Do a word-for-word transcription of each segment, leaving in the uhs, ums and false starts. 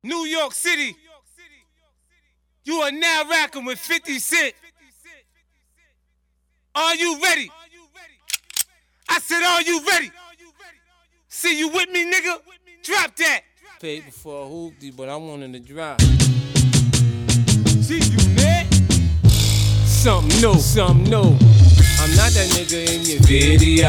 New York City. You are now rocking with fifty Cent. Are you ready? I said, are you ready? See, you with me, nigga? Drop that. Paid before I hooped you, but I wanted to drop. See you, man. Something new, something new. I'm not that nigga in your video.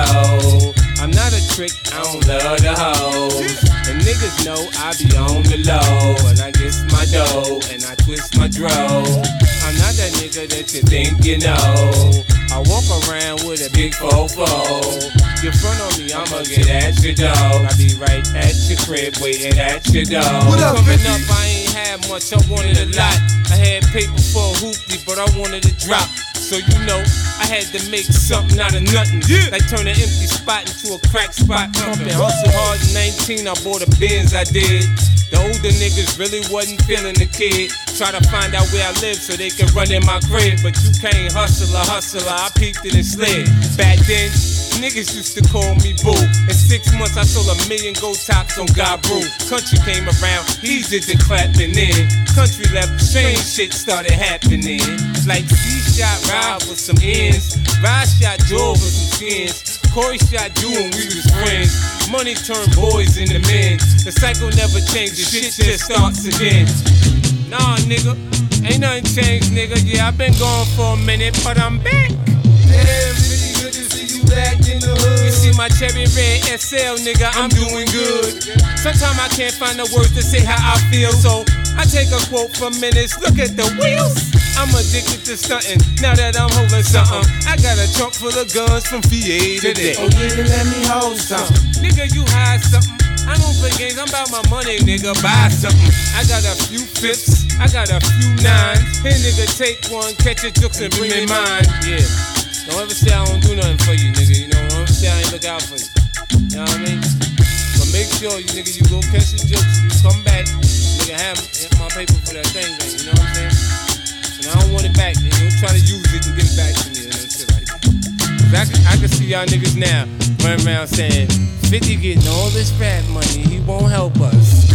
I'm not a trick, I don't love the hoes. And niggas know I be on the low. And I get my dough, and I twist my dro. I'm not that nigga that you think you know. I walk around with a big fofo. You front on me, I'ma get at your dog. I be right at your crib, waiting at your dog. What up, Coming fifty? up, I ain't had much, I wanted a lot. I had paper for a hoopty, but I wanted to drop. So you know, I had to make something out of nothing. Yeah. Like turn an empty spot into a crack spot. Pumping hustle hard at nineteen, I bought a Benz, I did. The older niggas really wasn't feeling the kid. Try to find out where I live so they can run in my crib. But you can't hustle a hustler, I peeped it and slid. Back then, niggas used to call me boo. In six months I sold a million gold tops on God Brew. Country came around, he did the clapping in. Country left, strange shit started happening. Like C-Shot Ride with some ends, Ride shot Joe with some skins, Corey shot you and we was friends. Money turned boys into men. The cycle never changed, the shit just starts again. Nah, nigga, ain't nothing changed, nigga. Yeah, I've been gone for a minute, but I'm back. Damn, pretty good to see you back in the hood. You see my cherry red S L, nigga, I'm doing good. Sometimes I can't find the words to say how I feel, so I take a quote from Menace, look at the wheels. I'm addicted to stunting, now that I'm holding something. I got a trunk full of guns from V A today. Oh, yeah, let me hold something. Nigga, you hide something. I don't play games, I'm about my money, nigga, buy something. I got a few fifths, I got a few nines. Here, nigga, take one, catch your jokes and bring me mine. Yeah, don't ever say I don't do nothing for you, nigga. You know, don't ever say I ain't look out for you. You know what I mean? But make sure, you nigga, you go catch your jokes, you come back, nigga, have my paper for that thing, man. You know what I'm saying? And I don't want it back, and don't try to use it and give it back to me and shit like that. Cause I can, I can see y'all niggas now running around saying, fifty getting all this rap money, he won't help us.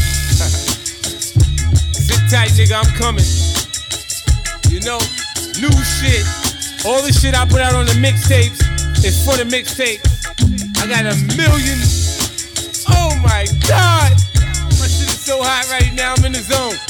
Sit tight, nigga, I'm coming. You know, new shit. All the shit I put out on the mixtapes is for the mixtape. I got a million. Oh my God. My shit is so hot right now, I'm in the zone.